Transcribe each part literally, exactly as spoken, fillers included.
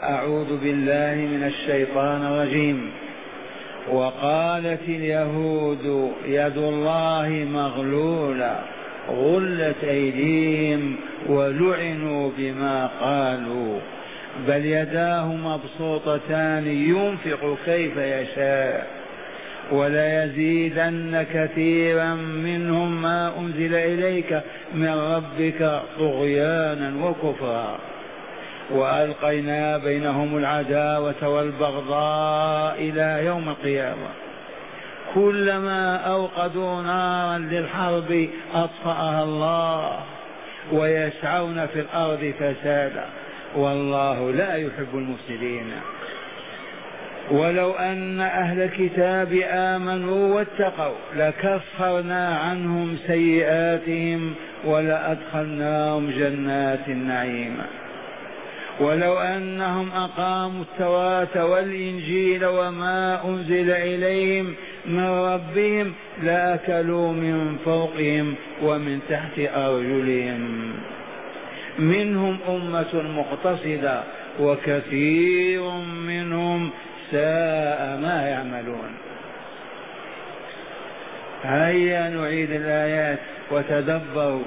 أعوذ بالله من الشيطان الرجيم. وقالت اليهود يد الله مغلولة غلت أيديهم ولعنوا بما قالوا بل يداه مبسوطتان ينفق كيف يشاء وليزيدن كثيرا منهم ما أنزل إليك من ربك طغيانا وكفرا وألقينا بينهم العداوة والبغضاء إلى يوم القيامة كلما أوقدوا نارا للحرب أطفأها الله ويسعون في الأرض فسادا والله لا يحب المفسدين. ولو أن أهل الكتاب آمنوا واتقوا لكفرنا عنهم سيئاتهم ولأدخلناهم جنات النعيم. ولو أنهم أقاموا التوراة والإنجيل وما أنزل إليهم من ربهم لأكلوا من فوقهم ومن تحت أرجلهم منهم أمة مقتصدة وكثير منهم ساء ما يعملون. هيا نعيد الآيات وتدبروا.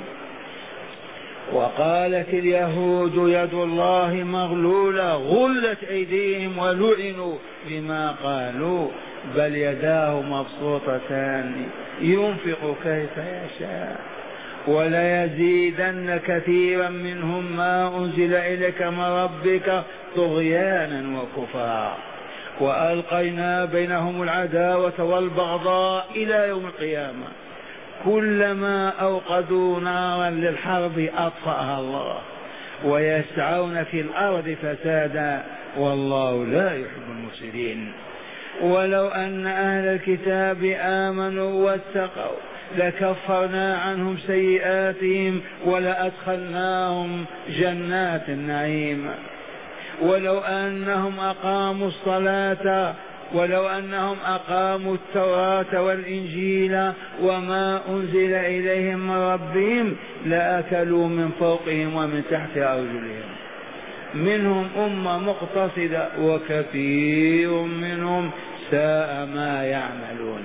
وقالت اليهود يد الله مغلولة غلت أيديهم ولعنوا بما قالوا بل يداه مبسوطتان ينفق كيف يشاء وليزيدن كثيرا منهم ما أنزل إليك من ربك طغيانا وكفرا وألقينا بينهم العداوة والبغضاء إلى يوم القيامة كلما أوقدوا نارا للحرب أطفأها الله ويسعون في الأرض فسادا والله لا يحب المفسدين. ولو أن أهل الكتاب آمنوا واتقوا لكفرنا عنهم سيئاتهم ولأدخلناهم جنات النعيم. ولو أنهم أقاموا الصلاة ولو أنهم أقاموا التوراة والإنجيل وما أنزل إليهم من ربهم لأكلوا من فوقهم ومن تحت أرجلهم منهم أمة مقتصدة وكثير منهم ساء ما يعملون.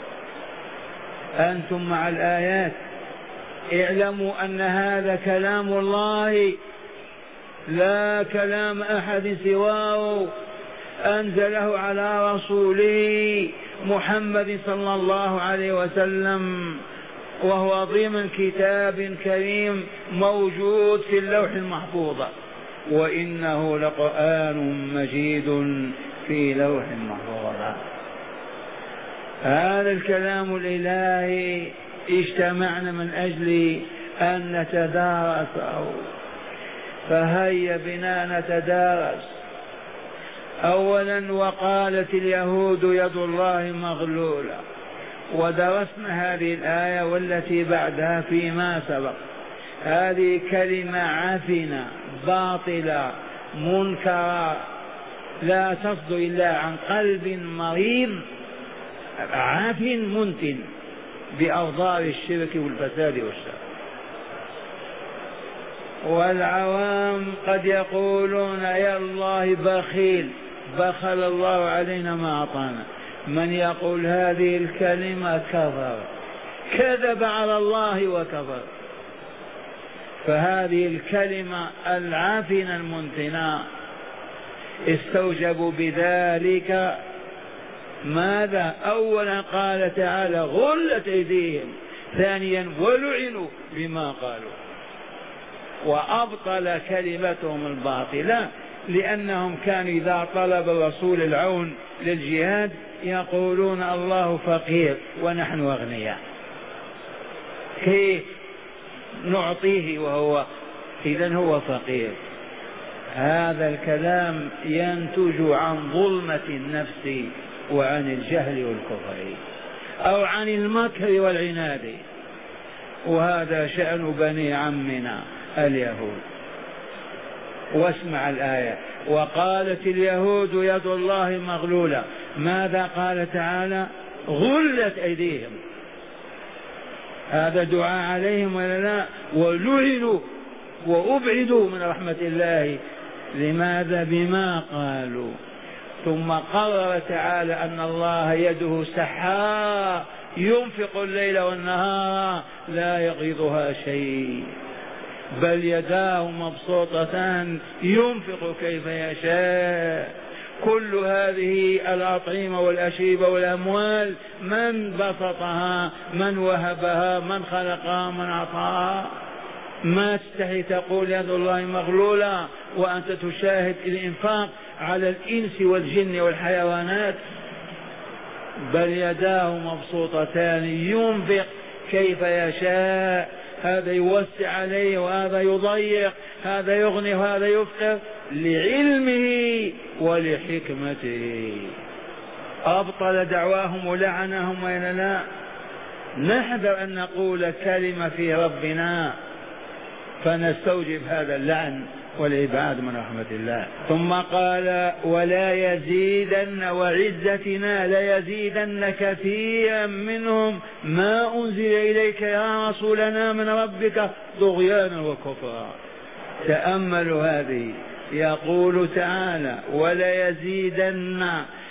أنتم مع الآيات اعلموا أن هذا كلام الله لا كلام أحد سواه أنزله على رسوله محمد صلى الله عليه وسلم وهو ضمن كتاب كريم موجود في اللوح المحفوظ وإنه لقرآن مجيد في لوح محفوظ. هذا الكلام الإلهي اجتمعنا من أجل أن نتدارسه فهيا بنا نتدارس. أولا وقالت اليهود يد الله مغلولة ودرسنا هذه الآية والتي بعدها فيما سبق. هذه كلمة عفنة باطلة منكرة لا تصدر إلا عن قلب مريض عافٍ منتن بأوضار الشرك والفساد والشر. والعوام قد يقولون يا الله بخيل بخل الله علينا ما أعطانا. من يقول هذه الكلمة كفر كذب على الله وكفر. فهذه الكلمة العافنة المنتنة استوجبوا بذلك ماذا؟ أولا قال تعالى غلت أيديهم، ثانيا ولعنوا بما قالوا وأبطل كلمتهم الباطلة لأنهم كانوا إذا طلب الرسول العون للجهاد يقولون الله فقير ونحن أغنياء كيف نعطيه وهو إذن هو فقير. هذا الكلام ينتج عن ظلمة النفس وعن الجهل والكفر أو عن المكر والعناد وهذا شأن بني عمنا اليهود. واسمع الآية وقالت اليهود يد الله مغلولة. ماذا قال تعالى؟ غلت أيديهم. هذا دعاء عليهم ولا لا؟ ولعنوا وأبعدوا من رحمة الله لماذا؟ بما قالوا. ثم قرر تعالى أن الله يده سحاء ينفق الليل والنهار لا يغيضها شيء، بل يداه مبسوطتان ينفق كيف يشاء. كل هذه الأطعمة والأشربة والأموال من بسطها؟ من وهبها؟ من خلقها؟ من أعطاها؟ ما تستحي تقول يد الله مغلولة وأنت تشاهد الإنفاق على الإنس والجن والحيوانات. بل يداه مبسوطتان ينفق كيف يشاء، هذا يوسع عليه وهذا يضيق، هذا يغني وهذا يفقر، لعلمه ولحكمته. أبطل دعواهم ولعنهم وإلا لا؟ نحذر أن نقول كلمة في ربنا فنستوجب هذا اللعن والعباد من رحمة الله. ثم قال ولا يزيدن وعزتنا ليزيدن كثيرا منهم ما أنزل إليك يا رسولنا من ربك طغيانا وكفرا. تأملوا هذه، يقول تعالى ولا يزيدن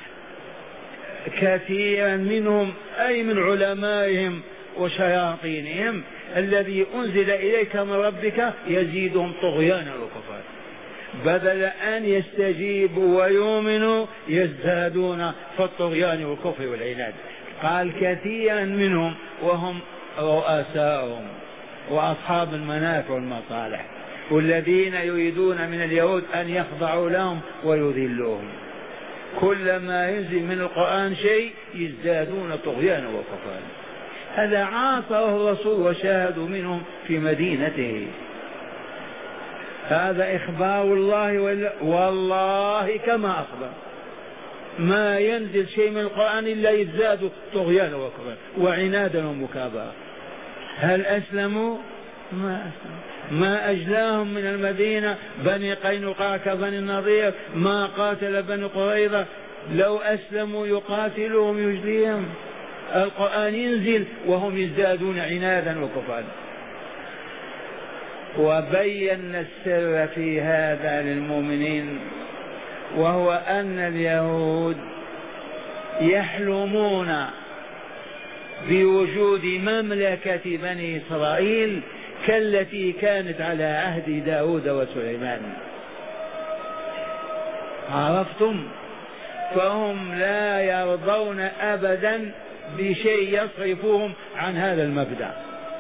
كثيرا منهم أي من علمائهم وشياطينهم الذي أنزل إليك من ربك يزيدهم طغيانا وكفرا، بدل أن يستجيبوا ويؤمنوا يزدادون في الطغيان والكفر والعناد. قال كثيرا منهم وهم رؤساؤهم وأصحاب المنافع والمصالح، والذين يريدون من اليهود أن يخضعوا لهم ويذلوهم. كلما ينزل من القرآن شيء يزدادون طغيانا وكفرا. هذا عاصره الرسول وشاهدوا منهم في مدينته. هذا إخبار الله والله كما أخبر، ما ينزل شيء من القرآن إلا يزداد طغيانا وكفرا وعنادا ومكابرة. هل أسلموا؟ ما أسلموا. ما أجلاهم من المدينة بني قينقاع كبني النضير، ما قاتل بني قريظة. لو أسلموا يقاتلهم يجليهم. القرآن ينزل وهم يزدادون عنادا وكفرا. وبين السر في هذا للمؤمنين، وهو أن اليهود يحلمون بوجود مملكة بني إسرائيل كالتي كانت على عهد داود وسليمان. عرفتم؟ فهم لا يرضون أبدا بشيء يصرفهم عن هذا المبدأ.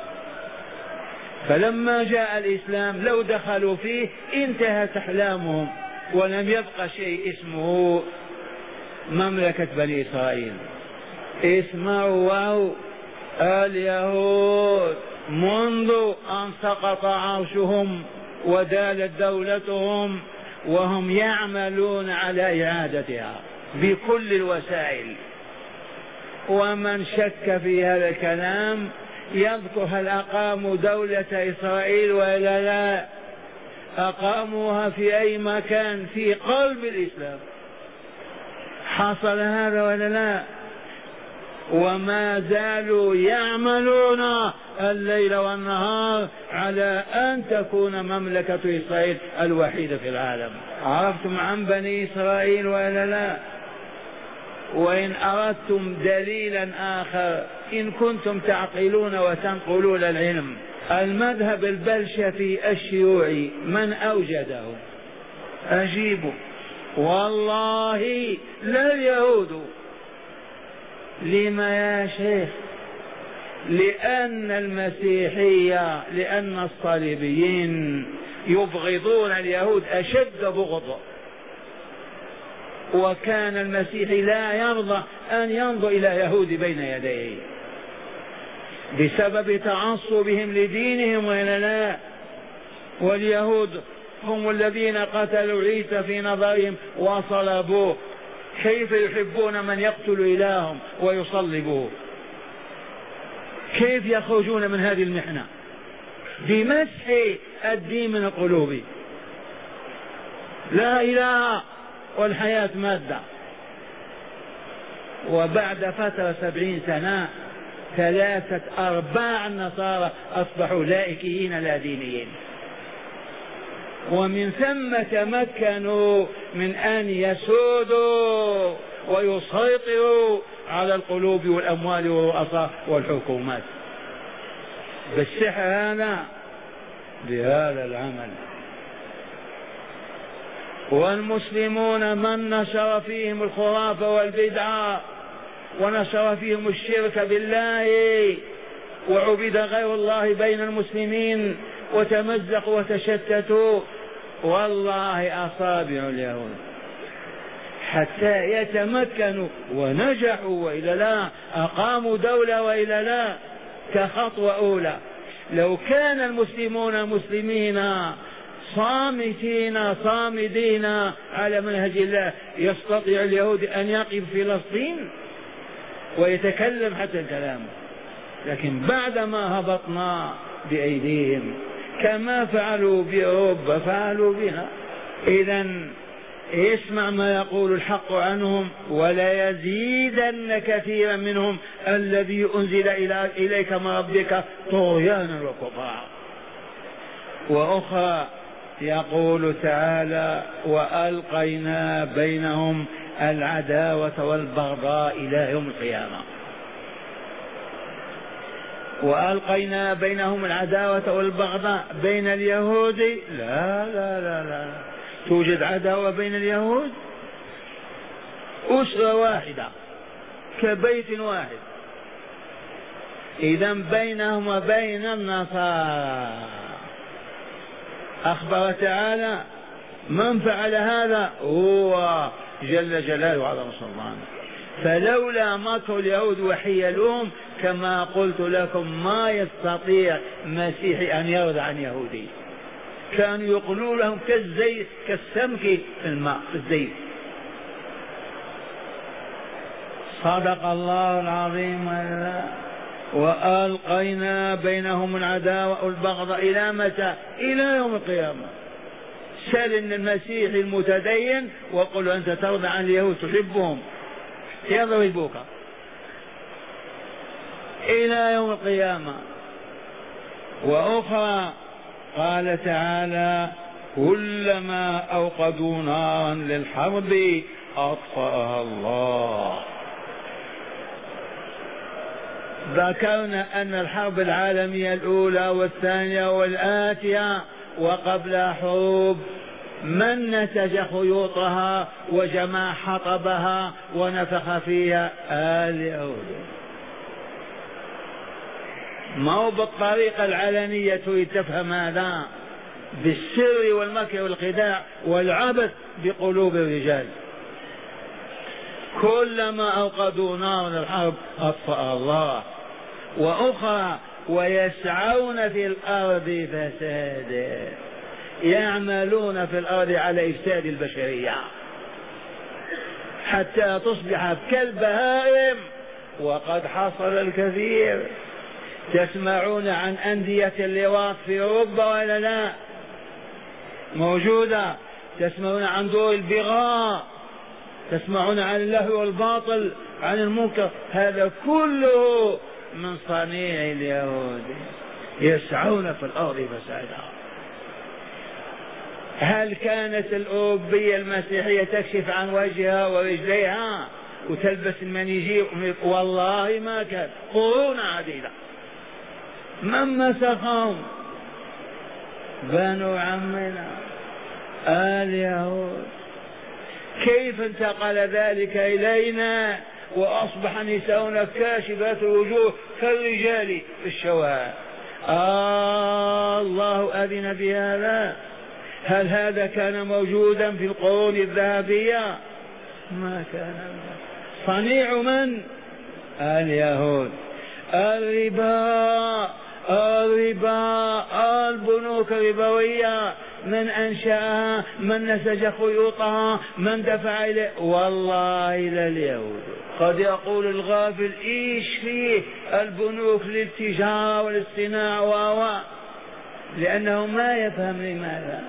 فلما جاء الإسلام لو دخلوا فيه انتهت أحلامهم ولم يبقى شيء اسمه مملكة بني إسرائيل. اسمعوا واو، اليهود منذ أن سقط عرشهم ودالت دولتهم وهم يعملون على إعادتها بكل الوسائل. ومن شك في هذا الكلام يذكر هل أقاموا دولة إسرائيل ولا لا؟ أقاموها في أي مكان في قلب الإسلام. حصل هذا ولا لا؟ وما زالوا يعملون الليل والنهار على أن تكون مملكة إسرائيل الوحيدة في العالم. عرفتم عن بني إسرائيل ولا لا؟ وإن أردتم دليلا آخر إن كنتم تعقلون وتنقلون العلم، المذهب البلشفي الشيوعي من أوجده؟ أجيبوا. والله لا اليهود. لما يا شيخ؟ لأن المسيحية، لأن الصليبيين يبغضون اليهود أشد بغض، وكان المسيحي لا يرضى أن ينظر إلى يهود بين يديه بسبب تعصبهم لدينهم وإلا لا. واليهود هم الذين قتلوا عيسى في نظرهم وصلبوه. كيف يحبون من يقتل إلههم ويصلبوه؟ كيف يخرجون من هذه المحنة؟ بمسح الدين من القلوب. لا إله والحياة مادة. وبعد فترة سبعين سنة ثلاثة أرباع النصارى أصبحوا لائكيين لا دينيين، ومن ثم تمكنوا من أن يسودوا ويسيطروا على القلوب والأموال والرؤساء والحكومات بالسحر هذا بهذا العمل. والمسلمون من نشر فيهم الخرافة والبدعة ونشر فيهم الشرك بالله وعبد غير الله بين المسلمين وتمزقوا وتشتتوا، والله أصابع اليهود حتى يتمكنوا ونجحوا وإلا لا أقاموا دولة وإلا لا كخطوة أولى. لو كان المسلمون مسلمين صامتين صامدين على منهج الله يستطيع اليهود أن يقف في فلسطين ويتكلم حتى الكلام، لكن بعدما هبطنا بأيديهم كما فعلوا بأوروبا فعلوا بها. إذن اسمع ما يقول الحق عنهم: ولا يزيدن كثيرا منهم الذي أنزل إليك من ربك طغيانا وكفرا. وأخرى يقول تعالى: وألقينا بينهم العداوة والبغضاء إلى يوم القيامة. وألقينا بينهم العداوة والبغضاء بين اليهود، لا لا لا لا توجد عداوة بين اليهود؟ أسرة واحدة كبيت واحد. إذا بينهم وبين النصارى. أخبر تعالى: من فعل هذا هو جل جلاله على سلطانه. فلولا مكر اليهود وحيلهم كما قلت لكم ما يستطيع مسيحي أن يرضى عن يهودي. كانوا يقولون لهم كالزيت كالسمك في الماء في الزيت. صدق الله العظيم. وألقينا بينهم العداوة والبغض إلى متى؟ إلى يوم القيامة. سل المسيح المتدين وقل أنت ترضى عن اليهود تحبهم يضربوك إلى يوم القيامة. وأخرى قال تعالى: كلما أوقدوا نارا للحرب أطفأها الله. ذكرنا أن الحرب العالمية الأولى والثانية والآتية وقبل حروب من نسج خيوطها وجمع حطبها ونفخ فيها؟ اليهود. ما هو بالطريقة العلنية تريد تفهم هذا، بالسر والمكر والخداع والعبث بقلوب الرجال. كلما أوقدوا نار الحرب أطفأ الله. وأخرى: ويسعون في الأرض فسادا، يعملون في الأرض على إفساد البشرية حتى تصبح كالبهائم، وقد حصل الكثير. تسمعون عن أندية اللواط في أوروبا ولا لا؟ موجودة. تسمعون عن دور البغاء، تسمعون عن اللهو والباطل، عن المنكر. هذا كله من صنيع اليهود. يسعون في الأرض فسادا. هل كانت الأوروبية المسيحية تكشف عن وجهها ورجليها وتلبس المنيجير؟ والله ما كان. قرون عديدة من مسخهم؟ بنو عمنا اليهود. كيف انتقل ذلك إلينا وأصبح نساؤنا كاشفات الوجوه كالرجال في الشوارع؟ آه الله أذن بهذا. هل هذا كان موجودا في القرون الذهبية؟ ما كان. صنيع من؟ اليهود. الربا الربا البنوك الربوية من أنشأها؟ من نسج خيوطها؟ من دفع إليه؟ والله لا اليهود. قد يقول الغافل: إيش فيه البنوك للتجارة والاصطناع و لأنه ما يفهم لماذا.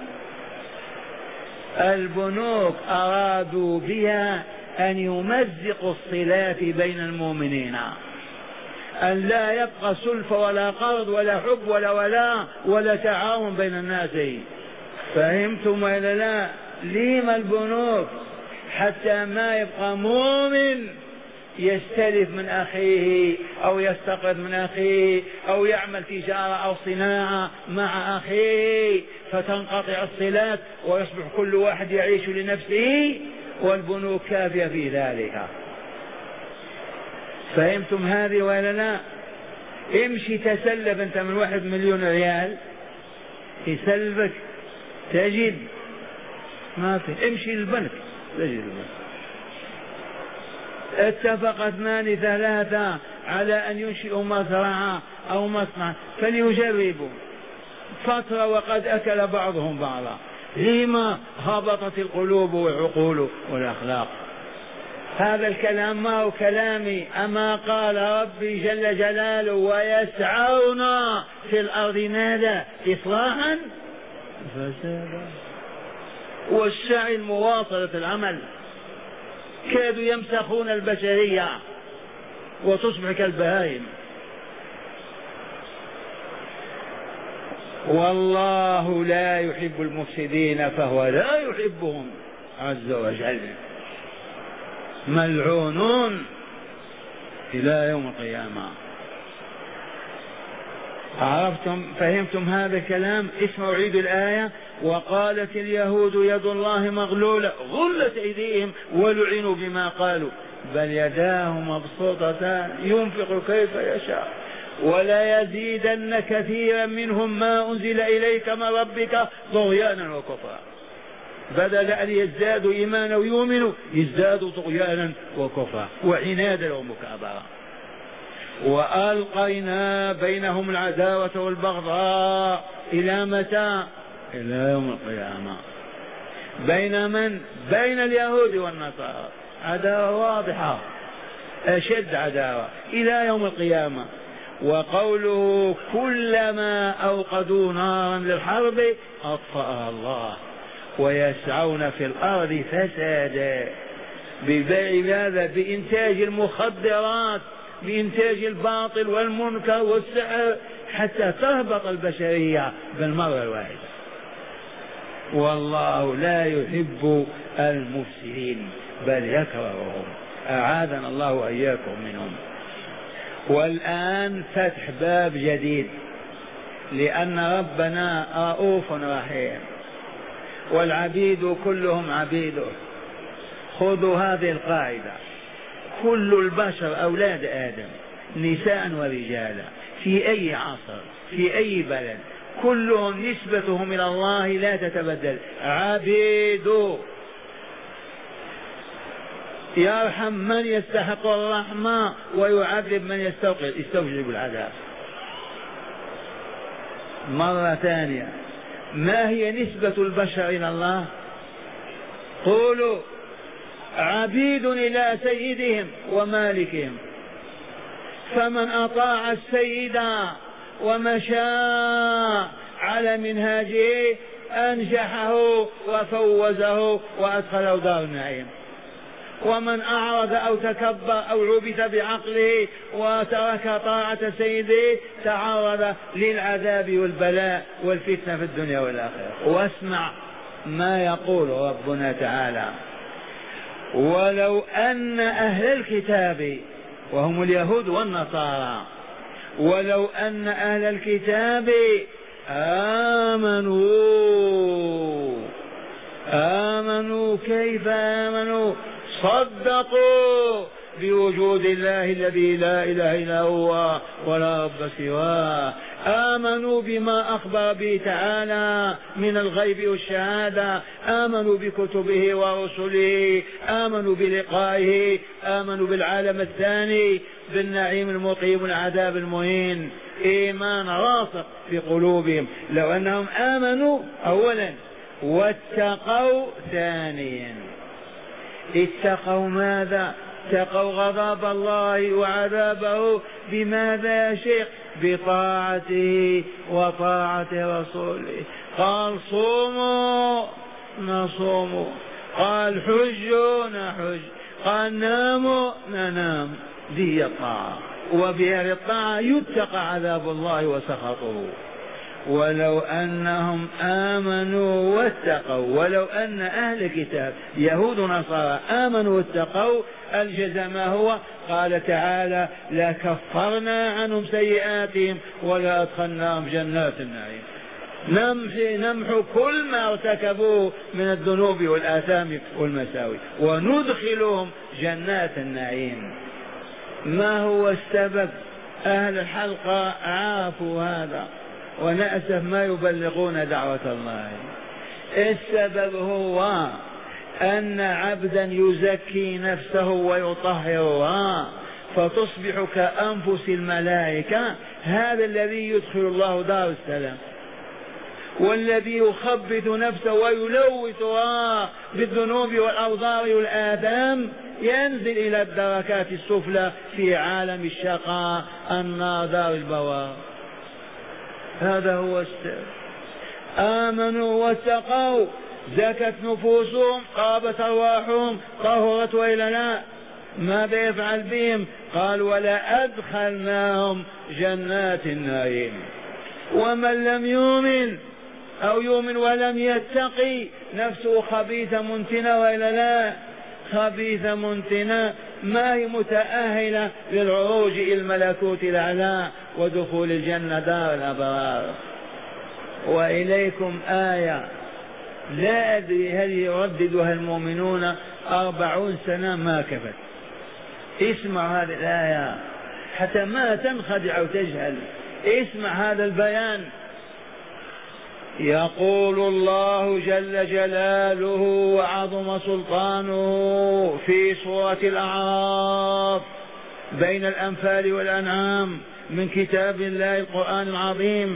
البنوك أرادوا بها أن يمزقوا الصلات بين المؤمنين، أن لا يبقى سلف ولا قرض ولا حب ولا ولاء ولا تعاون بين الناس. فهمتم ولا لا؟ لما البنوك؟ حتى ما يبقى مؤمن يستلف من أخيه أو يستقرض من أخيه أو يعمل تجارة أو صناعة مع أخيه فتنقطع الصلات ويصبح كل واحد يعيش لنفسه، والبنوك كافية في ذلك. فهمتم هذه ولا لا؟ امشي تسلف انت من واحد مليون ريال يسلفك تجد ما في، امشي للبنك تجد البنك. اتفق اثنان ثلاثة على أن ينشئوا مزرعة أو مصنع فليجربوا فترة وقد أكل بعضهم بعضا. لما؟ هبطت القلوب والعقول والأخلاق. هذا الكلام ما هو كلامي، أما قال ربي جل جلاله ويسعون في الأرض ماذا؟ إصلاحا فسادا. والسعي مواصلة العمل. كادوا يمسخون البشرية وتصبح كالبهائم. والله لا يحب المفسدين فهو لا يحبهم عز وجل، ملعونون إلى يوم القيامة. عرفتم؟ فهمتم هذا الكلام؟ اسمعوا عيد الآية. وقالت اليهود يد الله مغلولة غلت أيديهم ولعنوا بما قالوا بل يداه مبسوطتان ينفق كيف يشاء ولا يزيدن كثيرا منهم ما أنزل إليك من ربك طغيانا وكفرا. بدل أن يزدادوا إيمانا ويؤمنوا يزدادوا طغيانا وكفرا وعنادا ومكابرة. وألقينا بينهم العداوة والبغضاء إلى متى؟ إلى يوم القيامة. بين من؟ بين اليهود والنصارى، عداوة واضحة أشد عداوة إلى يوم القيامة. وقوله كلما أوقدوا نارا للحرب أطفأها الله ويسعون في الأرض فسادا. ببيع هذا بإنتاج المخدرات، بإنتاج الباطل والمنكر والسحر حتى تهبط البشرية بالمرة الواحدة. والله لا يحب المفسدين بل يكرههم، أعاذنا الله وإياكم منهم. والآن فتح باب جديد، لأن ربنا رؤوف رحيم والعبيد كلهم عبيده. خذوا هذه القاعدة: كل البشر أولاد آدم نساء ورجالا في أي عصر في أي بلد، كلهم نسبتهم إلى الله لا تتبدل، عبيد. يرحم من يستحق الرحمة ويعذب من يستوجب العذاب. مرة ثانية، ما هي نسبة البشر إلى الله؟ قولوا: عبيد إلى سيدهم ومالكهم، فمن أطاع السيد ومشى على منهاجه أنجحه وفوزه وأدخله دار النعيم، ومن أعرض أو تكبر أو عبث بعقله وترك طاعة سيده تعرض للعذاب والبلاء والفتنة في الدنيا والآخرة. واسمع ما يقول ربنا تعالى: ولو أن أهل الكتاب وهم اليهود والنصارى، ولو أن أهل الكتاب آمنوا آمنوا كيف آمنوا؟ صدقوا بوجود الله الذي لا إله إلا هو ولا رب سواه، آمنوا بما أخبر به تعالى من الغيب والشهادة، آمنوا بكتبه ورسله، آمنوا بلقائه، آمنوا بالعالم الثاني، بالنعيم المقيم والعذاب المهين. إيمان راسخ في قلوبهم. لو أنهم آمنوا أولا واتقوا ثانيا. اتقوا ماذا؟ اتقوا غضب الله وعذابه. بماذا يا شيخ؟ بطاعته وطاعة رسوله. قال صوموا نصوم، قال حجوا نحج، قال ناموا ننام. دي الطاعة، وبهذه الطاعة يتقى عذاب الله وسخطه. ولو أنهم آمنوا واتقوا، ولو أن أهل الكتاب يهود ونصارى آمنوا واتقوا الجزاء ما هو؟ قال تعالى لكفرنا عنهم سيئاتهم ولا أدخلناهم جنات النعيم. نمحي نمحو كل ما ارتكبوه من الذنوب والآثام والمساوي وندخلهم جنات النعيم. ما هو السبب؟ أهل الحلقة عافوا هذا ونأسف ما يبلغون دعوة الله. السبب هو أن عبدا يزكي نفسه ويطهرها فتصبح كأنفس الملائكة، هذا الذي يدخل الله دار السلام. والذي يخبث نفسه ويلوثها بالذنوب والأوضار والآثام ينزل إلى الدركات السفلى في عالم الشقاء النار دار البوار. هذا هو السر. آمنوا واتقوا زكت نفوسهم طابت أرواحهم طهرت وإلا لا؟ ماذا يفعل بهم؟ قال ولا أدخلناهم جنات النعيم. ومن لم يؤمن أو يؤمن ولم يتقي نفسه خبيثة منتنة وإلا لا؟ خبيثة منتنة ما هي متأهلة للعروج إلى الملكوت الأعلى ودخول الجنة دار الأبرار. وإليكم آية لا أدري هل يرددها المؤمنون أربعون سنة ما كفت. اسمع هذه الآية حتى ما تنخدع وتجهل. اسمع هذا البيان. يقول الله جل جلاله وعظم سلطانه في سورة الأعراف بين الأنفال والأنعام من كتاب الله القرآن العظيم،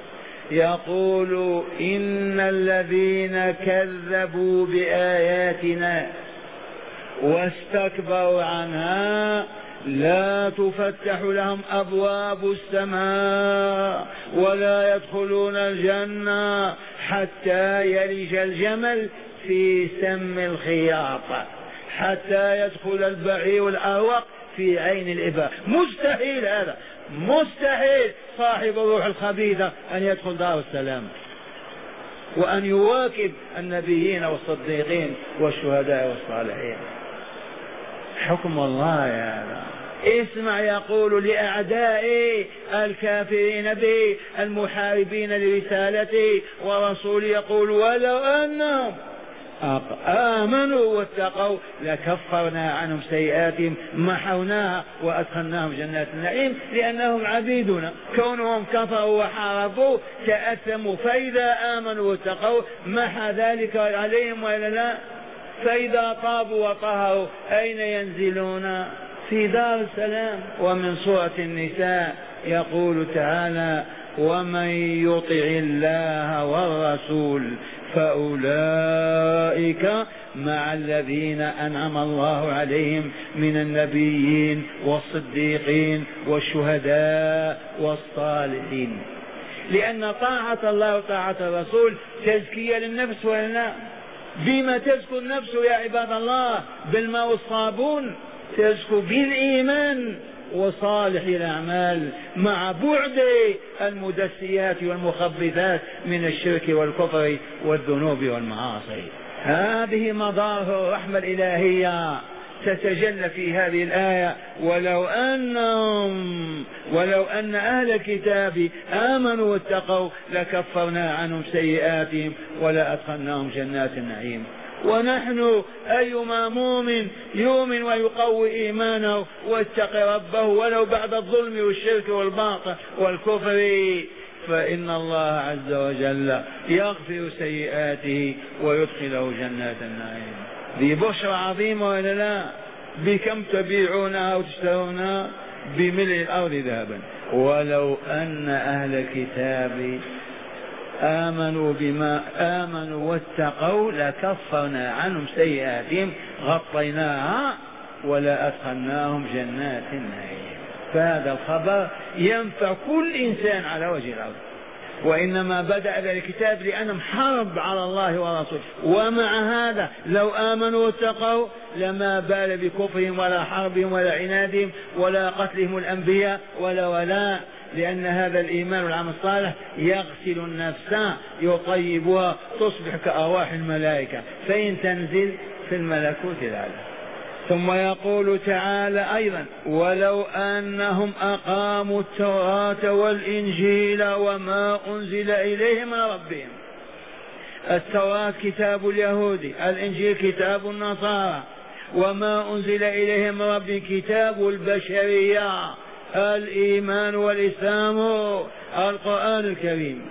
يقول إن الذين كذبوا بآياتنا واستكبروا عنها لا تفتح لهم أبواب السماء ولا يدخلون الجنة حتى يلج الجمل في سم الخياط، حتى يدخل البعير الأروق في عين الإباء. مستحيل هذا، مستحيل صاحب الروح الخبيثة أن يدخل دار السلام وأن يواكب النبيين والصديقين والشهداء والصالحين. حكم الله يا هذا. اسمع يقول لأعداء الكافرين به المحاربين لرسالته ورسوله، يقول ولو أنهم آمنوا واتقوا لكفرنا عنهم سيئاتهم محوناها وأدخلناهم جنات النعيم لأنهم عبيدنا. كونهم كفروا وحاربوا تأثموا، فإذا آمنوا واتقوا محى ذلك عليهم وإلا لا؟ فإذا طابوا وطهروا أين ينزلون؟ في دار السلام. ومن سورة النساء يقول تعالى ومن يطع الله والرسول فأولئك مع الذين أنعم الله عليهم من النبيين والصديقين والشهداء والصالحين. لأن طاعة الله وطاعة الرسول تزكية للنفس ولا؟ بما تزكو النفس يا عباد الله؟ بالماء والصابون. تزكو بالإيمان وصالح الأعمال مع بعد المدسيات والمخبثات من الشرك والكفر والذنوب والمعاصي. هذه مظاهر الرحمة الإلهية تتجلى في هذه الآية. ولو أنهم ولو أن أهل الكتاب آمنوا واتقوا لكفرنا عنهم سيئاتهم ولا أدخلناهم جنات النعيم. ونحن أيما مؤمن يؤمن ويقوي إيمانه واتقي ربه ولو بعد الظلم والشرك والباطل والكفر فإن الله عز وجل يغفر سيئاته ويدخله جنات النعيم. ذي بشرى عظيمة ولا لا؟ بكم تبيعونها وتشترونها؟ بملء الأرض ذهبا. ولو أن أهل الكتاب آمنوا بما آمنوا واتقوا لكفرنا عنهم سيئاتهم غطيناها ولا أدخلناهم جنات النعيم. فهذا الخبر ينفع كل إنسان على وجه الأرض. وإنما بدأ الكتاب لأنهم حرب على الله ورسوله، ومع هذا لو آمنوا واتقوا لما بال بكفرهم ولا حربهم ولا عنادهم ولا قتلهم الأنبياء ولا ولا لأن هذا الإيمان والعمل الصالح يغسل النفس يطيبها تصبح كأرواح الملائكة، فإن تنزل في الملكوت الأعلى. ثم يقول تعالى أيضا: ولو أنهم أقاموا التوراة والإنجيل وما أنزل إليهم من ربهم. التوراة كتاب اليهود، الإنجيل كتاب النصارى، وما أنزل إليهم من ربهم كتاب البشرية، الإيمان والإسلام، القرآن الكريم.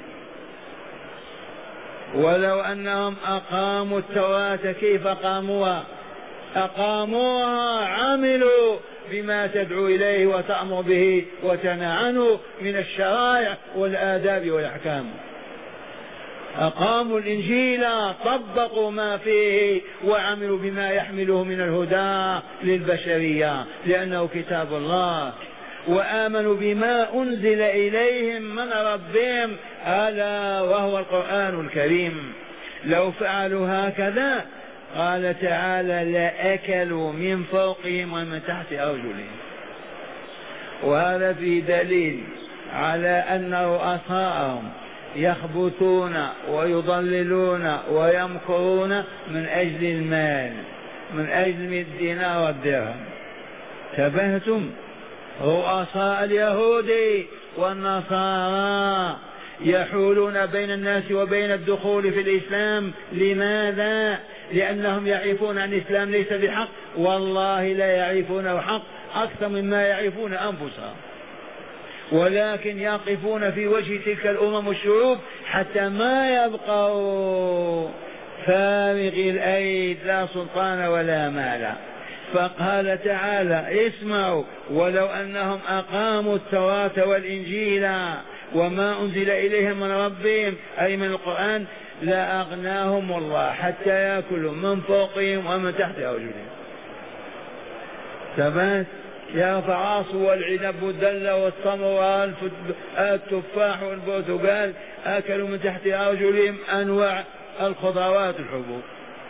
ولو أنهم أقاموا التوراة، كيف أقاموها؟ أقاموها عملوا بما تدعو إليه وتأمر به وتنهى عنه من الشرائع والآداب والأحكام. أقاموا الإنجيل، طبقوا ما فيه وعملوا بما يحمله من الهدى للبشرية لأنه كتاب الله. وآمنوا بما أنزل إليهم من ربهم ألا وهو القرآن الكريم. لو فعلوا هكذا قال تعالى: لأكلوا من فوقهم ومن تحت أرجلهم. وهذا في دليل على أن رؤساءهم يخبثون ويضللون ويمكرون من أجل المال، من أجل الدينار والدرهم. تبهتم؟ رؤساء اليهود والنصارى يحولون بين الناس وبين الدخول في الإسلام. لماذا؟ لأنهم يعرفون أن الإسلام ليس بحق، والله لا يعرفونه حق أكثر مما يعرفون أنفسهم، ولكن يقفون في وجه تلك الأمم والشعوب حتى ما يبقوا فارغ الأيد لا سلطان ولا مال. فقال تعالى: اسمعوا: ولو أنهم أقاموا التوراة والإنجيل وما أنزل إليهم من ربهم أي من القرآن لأغناهم الله حتى يأكلوا من فوقهم ومن تحت أرجلهم. ثبات يرفع عاص والعنب والدل والتمر والتفاح والبرتقال أكلوا من تحت أرجلهم أنواع الخضروات الحبوب.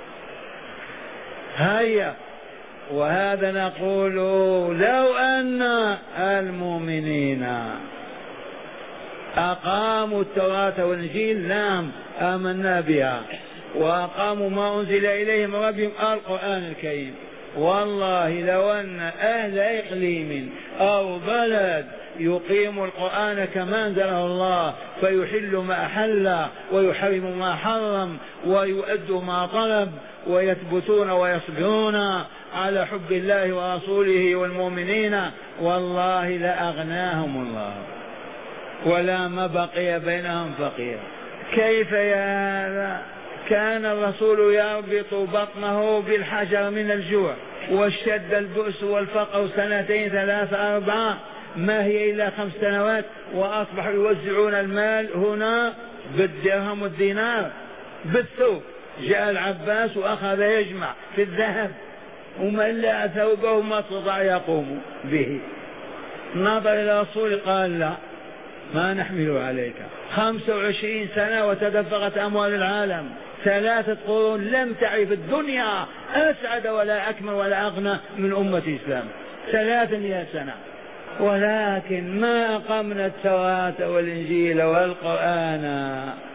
هيا. وهذا نقول: لو أن المؤمنين أقاموا التوراة والإنجيل نعم آمنا بها، وأقاموا ما أنزل إليهم ربهم القرآن الكريم، والله لو أن أهل إقليم أو بلد يقيم القرآن كما أنزله الله فيحل ما أحل ويحرم ما حرم ويؤد ما طلب ويثبتون ويصبرون على حب الله ورسوله والمؤمنين، والله لأغناهم الله ولا ما بقي بينهم فقير. كيف يا هذا؟ كان الرسول يربط بطنه بالحجر من الجوع، واشتد البؤس والفقر سنتين ثلاثة أربعة، ما هي إلا خمس سنوات، وأصبحوا يوزعون المال هنا بالدرهم والدينار بالثوب. جاء العباس وأخذ يجمع في الذهب وملأ ثوبه ما استطاع يقوم به. نظر إلى الرسول قال: لا، ما نحمل عليك. خمسة وعشرين سنة وتدفقت أموال العالم، ثلاثة قرون لم تعرف الدنيا أسعد ولا أكمل ولا أغنى من أمة الإسلام، ثلاثمائة سنة، ولكن ما أقمنا التوراة والإنجيل والقرآن.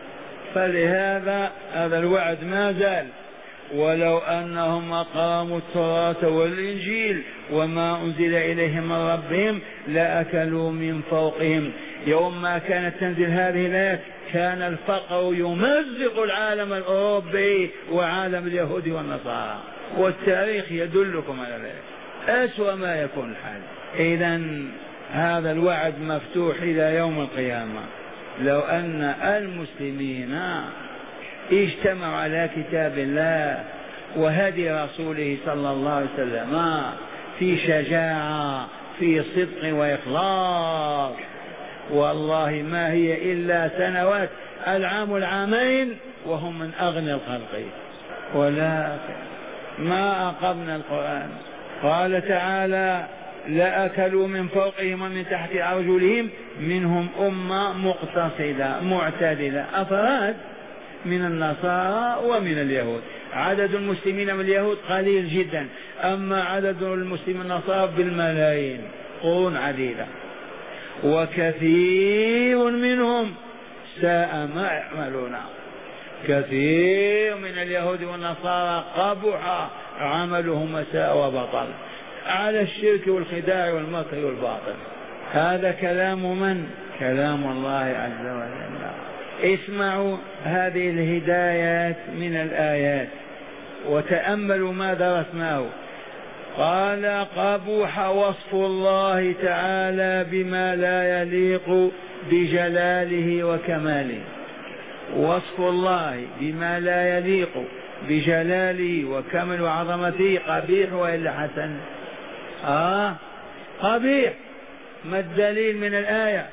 فلهذا هذا الوعد ما زال: ولو أنهم أقاموا التوراة والإنجيل وما أنزل إليهم من ربهم لأكلوا من فوقهم. يوم ما كانت تنزل هذه الآيات كان الفقر يمزق العالم الأوروبي وعالم اليهود والنصارى، والتاريخ يدلكم على ذلك. أسوأ ما يكون الحال. إذن هذا الوعد مفتوح إلى يوم القيامة. لو أن المسلمين اجتمعوا على كتاب الله وهدي رسوله صلى الله عليه وسلم في شجاعة في صدق وإخلاص، والله ما هي إلا سنوات، العام العامين وهم من أغنى الخلق، ولكن ما أقمنا القرآن. قال تعالى: لأكلوا من فوقهم ومن تحت أرجلهم منهم أمة مقتصدة معتدلة، أفراد من النصارى ومن اليهود. عدد المسلمين من اليهود قليل جدا، أما عدد المسلمين النصارى بالملايين، قرون عديدة. وكثير منهم ساء ما يعملون. كثير من اليهود والنصارى قبح عملهم وساء وبطل على الشرك والخداع والمكر والباطل. هذا كلام من؟ كلام الله عز وجل. اسمعوا هذه الهدايات من الآيات وتأملوا ما درسناه. قال قبح وصف الله تعالى بما لا يليق بجلاله وكماله. وصف الله بما لا يليق بجلاله وكمال وعظمته قبيح وإلا حسن؟ آه قبيح. ما الدليل من الآية؟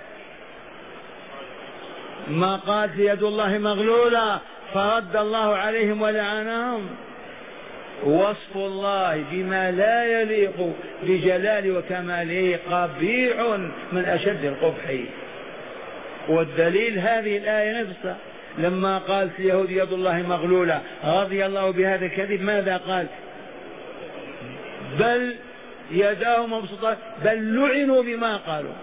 ما قالت يد الله مغلولة فرد الله عليهم ولعنهم. وصف الله بما لا يليق بجلاله وكماله قبيح من أشد القبح. والدليل هذه الآية نفسها لما قالت اليهود يد الله مغلولة رضي الله بهذا الكذب ماذا قال؟ بل يداه مبسوطة، بل لعنوا بما قالوا.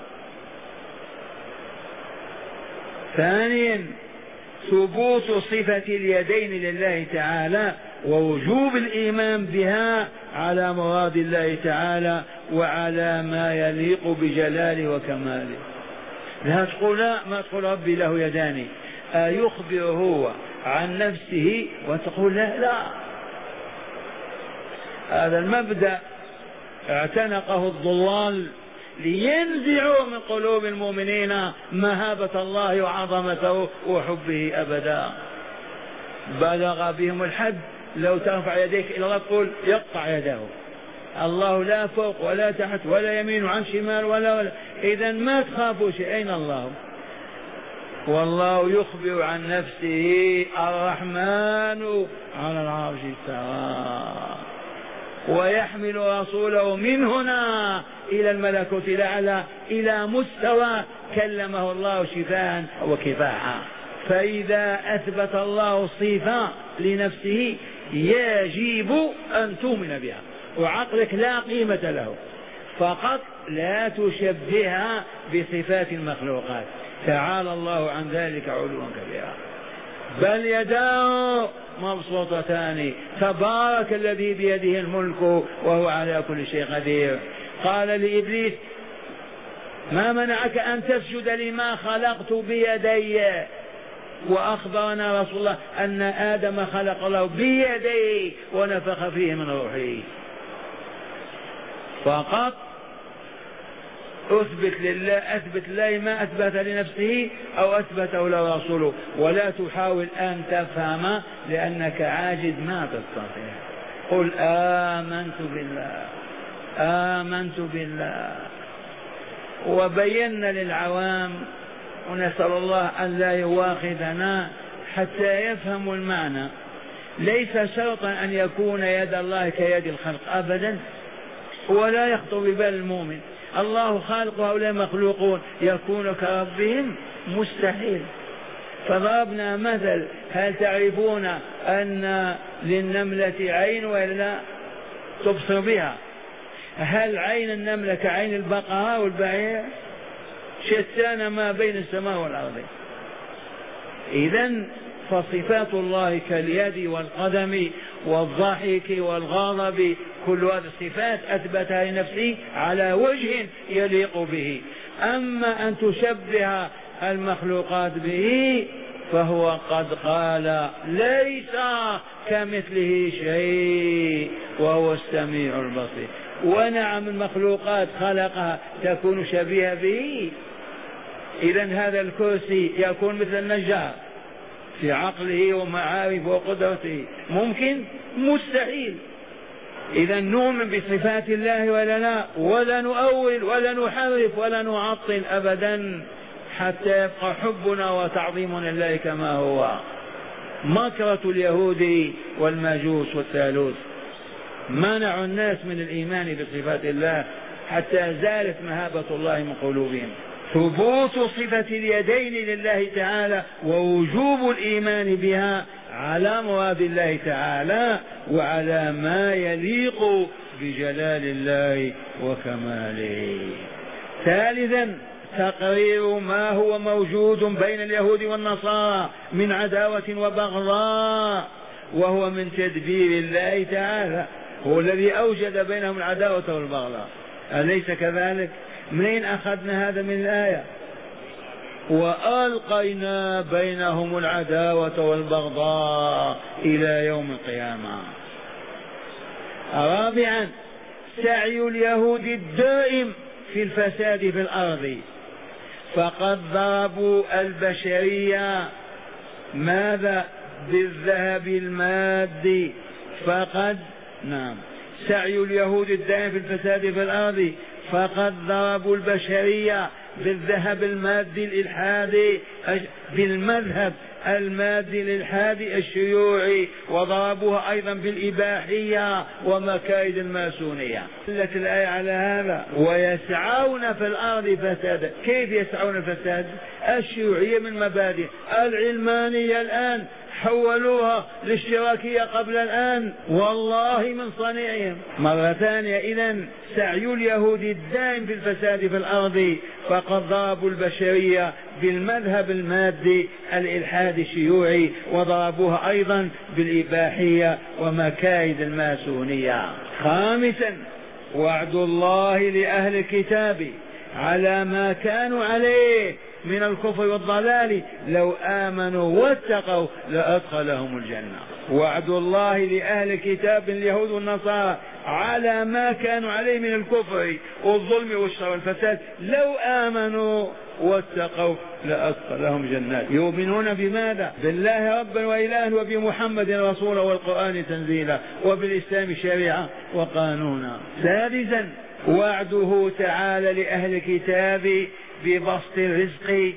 ثانيا ثبوت صفة اليدين لله تعالى ووجوب الإيمان بها على مراد الله تعالى وعلى ما يليق بجلاله وكماله. لا تقول لا ما تقول ربي له يدان، أيخبر هو عن نفسه وتقول لا لا. هذا المبدأ اعتنقه الضلال لينزعوا من قلوب المؤمنين مهابة الله وعظمته وحبه أبدا. بلغ بهم الحد لو ترفع يديك إلى الله تقول يقطع يده. الله لا فوق ولا تحت ولا يمين عن شمال ولا ولا. إذن ما تخافوا شيء. أين الله؟ والله يخبر عن نفسه الرحمن على العرش استوى ويحمل رسوله من هنا إلى الملكوت الأعلى إلى مستوى كلمه الله شفاء وكفاحا. فإذا أثبت الله الصفة لنفسه يجب أن تؤمن بها وعقلك لا قيمة له، فقط لا تشبهها بصفات المخلوقات. تعالى الله عن ذلك علوا كبيرا. بل يداه مبسوطتان تبارك الذي بيده الملك وهو على كل شيء قدير. قال لإبليس ما منعك أن تسجد لما خلقت بيدي؟ وأخبرنا رسول الله أن آدم خلق له بيديه ونفخ فيه من روحه. فقط أثبت لله أثبت لله ما أثبت لنفسه أو أثبته له رسوله، ولا تحاول أن تفهم لأنك عاجز ما تستطيع. قل آمنت بالله آمنت بالله. وبينا للعوام ونسأل الله أن لا يواخذنا حتى يفهموا المعنى. ليس شرطا أن يكون يد الله كيد الخلق أبدا، ولا يخطر ببال المؤمن الله خالق هؤلاء مخلوقون يكون كربهم مستحيل. فضربنا مثل، هل تعرفون أن للنملة عين ولا تبصر بها؟ هل عين النملة كعين البقرة والبعير؟ شتان ما بين السماء والأرض. إذن فصفات الله كاليد والقدم والضحك والغضب كل هذه الصفات أثبتها لنفسه على وجه يليق به. أما أن تشبه المخلوقات به فهو قد قال ليس كمثله شيء وهو السميع البصير. ونعم المخلوقات خلقها تكون شبيهة به. إذن هذا الكرسي يكون مثل النجار في عقله ومعارفه وقدرته؟ ممكن؟ مستحيل. إذا نؤمن بصفات الله ولا لا، ولا نؤول ولا نحرف ولا نعطل أبدا حتى يبقى حبنا وتعظيمنا لله كما هو. مكرة اليهود والمجوس والثالوث منعوا الناس من الإيمان بصفات الله حتى زالت مهابة الله من قلوبهم. ثبوت صفة اليدين لله تعالى ووجوب الإيمان بها على مراد الله تعالى وعلى ما يليق بجلال الله وكماله. ثالثا تقرير ما هو موجود بين اليهود والنصارى من عداوة وبغضاء، وهو من تدبير الله تعالى، هو الذي أوجد بينهم العداوة والبغضاء، أليس كذلك؟ منين أخذنا هذا من الآية؟ وألقينا بينهم العداوة والبغضاء إلى يوم القيامة. رابعا سعي اليهود الدائم في الفساد في الأرض، فقد ضربوا البشرية ماذا؟ بالذهب المادي فقد نعم سعي اليهود الدائم في الفساد في الأرض فقد ضربوا البشرية بالذهب المادي الإلحادي، بالمذهب المادي الإلحادي الشيوعي، وضربوها أيضا بالإباحية ومكايد الماسونية. دلت الآية على هذا. ويسعون في الأرض فسادا. كيف يسعون الفساد؟ الشيوعية من مبادئ، العلمانية الآن حولوها للاشتراكية قبل الآن، والله من صنيعهم. مرة ثانية، إذن سعي اليهود الدائم في الفساد في الأرض فقد ضربوا البشرية بالمذهب المادي الإلحاد الشيوعي، وضربوها أيضا بالإباحية ومكايد الماسونية. خامسا وعد الله لأهل الكتاب على ما كانوا عليه من الكفر والضلال لو آمنوا واتقوا لأدخلهم الجنة. وعد الله لأهل الكتاب اليهود والنصارى على ما كانوا عليه من الكفر والظلم والشر والفساد لو آمنوا واتقوا لأدخلهم جنات. يؤمنون بماذا؟ بالله ربا وإلها وبمحمد رسولا والقرآن تنزيلا وبالإسلام شريعة وقانونا. سادسا وعده تعالى لأهل الكتاب ببسط الرزق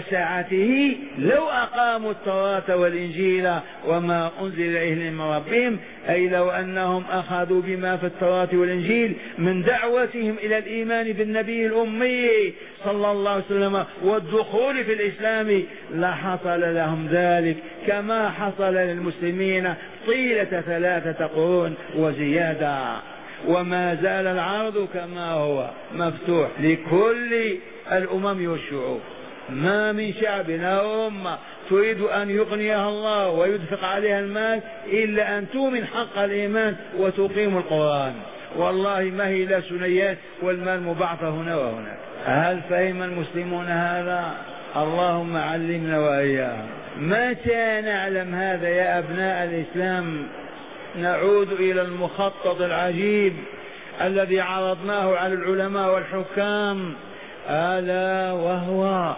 وسعته لو أقاموا التوراة والإنجيل وما أنزل إليهم من ربهم، أي لو أنهم أخذوا بما في التوراة والإنجيل من دعوتهم إلى الإيمان بالنبي الأمي صلى الله عليه وسلم والدخول في الإسلام لحصل لهم ذلك كما حصل للمسلمين طيلة ثلاثة قرون وزيادة. وما زال العرض كما هو مفتوح لكل الأمم والشعوب. ما من شعب أو أمة تريد أن يغنيها الله ويدفق عليها المال إلا أن تؤمن حق الإيمان وتقيم القرآن. والله ما هي لا سنيات والمال مبعثر هنا وهناك. هل فهم المسلمون هذا؟ اللهم علمنا وإياهم. متى نعلم هذا يا أبناء الإسلام؟ نعود إلى المخطط العجيب الذي عرضناه على العلماء والحكام، ألا وهو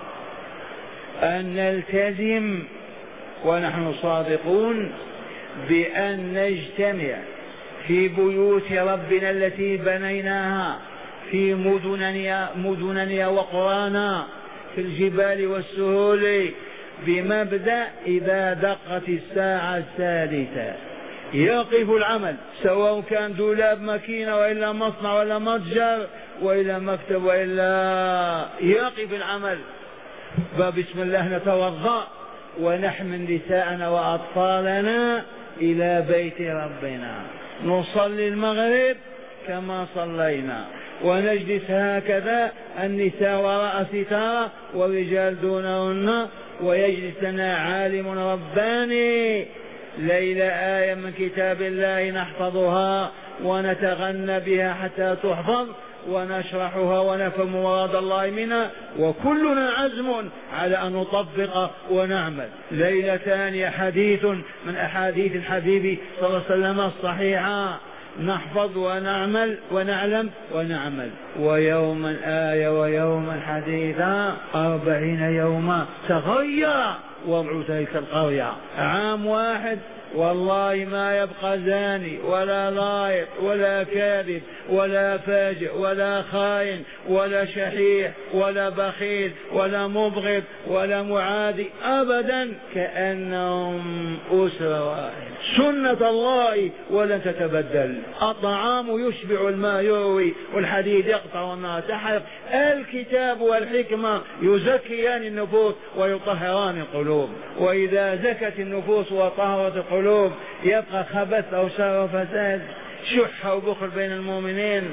أن نلتزم ونحن صادقون بأن نجتمع في بيوت ربنا التي بنيناها في مدننا, مدننا وقرانا في الجبال والسهول بمبدأ إذا دقت الساعة السادسة يقف العمل، سواء كان دولاب ماكينة وإلا مصنع ولا متجر وإلا مكتب وإلا يقف العمل. فبسم الله نتوضأ ونحمل نساءنا وأطفالنا إلى بيت ربنا، نصلي المغرب كما صلينا ونجلس هكذا النساء وراء ستارة والرجال دونهن، ويجلس لنا عالم رباني ليلة آية من كتاب الله نحفظها ونتغنى بها حتى تحفظ ونشرحها ونفهم مراد الله منها، وكلنا عزم على أن نطبق ونعمل. ليلة ثانية حديث من أحاديث الحبيب صلى الله عليه وسلم الصحيحة، نحفظ ونعمل ونعلم ونعمل. ويوما آية ويوما حديثا أربعين يوما تغير وضع تلك القرية. عام واحد والله ما يبقى زاني ولا لايط ولا كاذب ولا فاجئ ولا خائن ولا شحيح ولا بخيل ولا مبغض ولا معادي أبدا، كأنهم أسرة واحدة. سنة الله ولن تتبدل. الطعام يشبع الماء يروي والحديد يقطع والنار تحرق. الكتاب والحكمة يزكيان النفوس ويطهران القلوب. وإذا زكت النفوس وطهرت القلوب يبقى خبث أو شر وفساد، شح وبخل بين المؤمنين.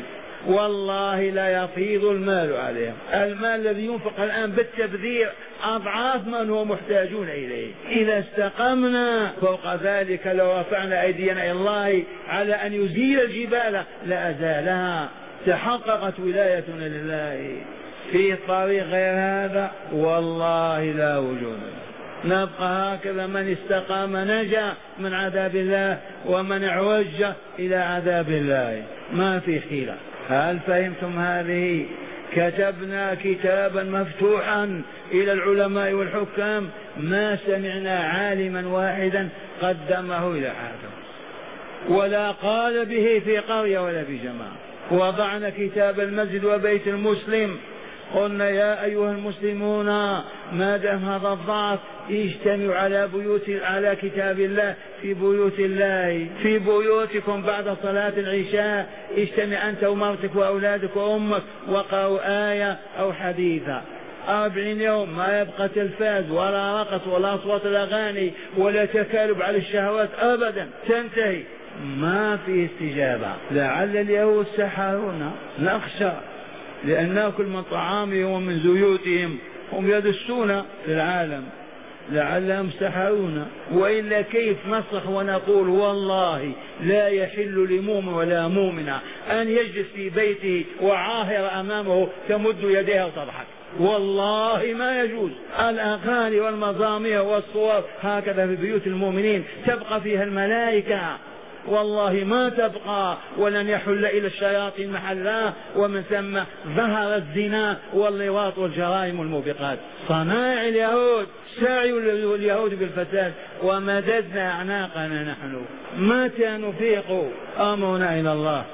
والله لا يفيض المال عليهم. المال الذي ينفق الآن بالتبذير أضعاف من هو محتاجون إليه. إذا استقمنا فوق ذلك لو رفعنا أيدينا إلى الله على أن يزيل الجبال لأزالها. تحققت ولايتنا لله. في طريق غير هذا والله لا وجود له. نبقى هكذا، من استقام نجا من عذاب الله، ومن اعوج إلى عذاب الله. ما في حيلة. هل فهمتم هذه؟ كتبنا كتابا مفتوحا إلى العلماء والحكام، ما سمعنا عالما واحدا قدمه إلى حاكم ولا قال به في قرية ولا في جماعة. وضعنا كتاب المسجد وبيت المسلم، قلنا يا أيها المسلمون ما دام هذا الضعف اجتمعوا على بيوت على كتاب الله في بيوت الله في بيوتكم بعد صلاة العشاء. اجتمع أنت ومرتك وأولادك وأمك وقرأوا آية أو حديثا. أربعين يوم ما يبقى تلفاز ولا رقص ولا أصوات الأغاني ولا تكالب على الشهوات أبدا، تنتهي. ما في استجابة. لعل اليهود سحرونا، نخشى، لأن نأكل من طعامهم ومن زيوتهم، هم يدسون في العالم، لعلهم سحرونا. وإلا كيف نصرخ ونقول والله لا يحل لمؤمن ولا مؤمنة أن يجلس في بيته وعاهر أمامه تمد يديها وتضحك، والله ما يجوز. الأغاني والمزامير والصور هكذا في بيوت المؤمنين تبقى فيها الملائكة، والله ما تبقى، ولن يحل إلى الشياطين محلا. ومن ثم ظهر الزنا واللواط والجرائم والموبقات. صنائع اليهود، سعي اليهود بالفساد، ومددنا أعناقنا نحن. متى نفيق؟ أمرنا إلى الله.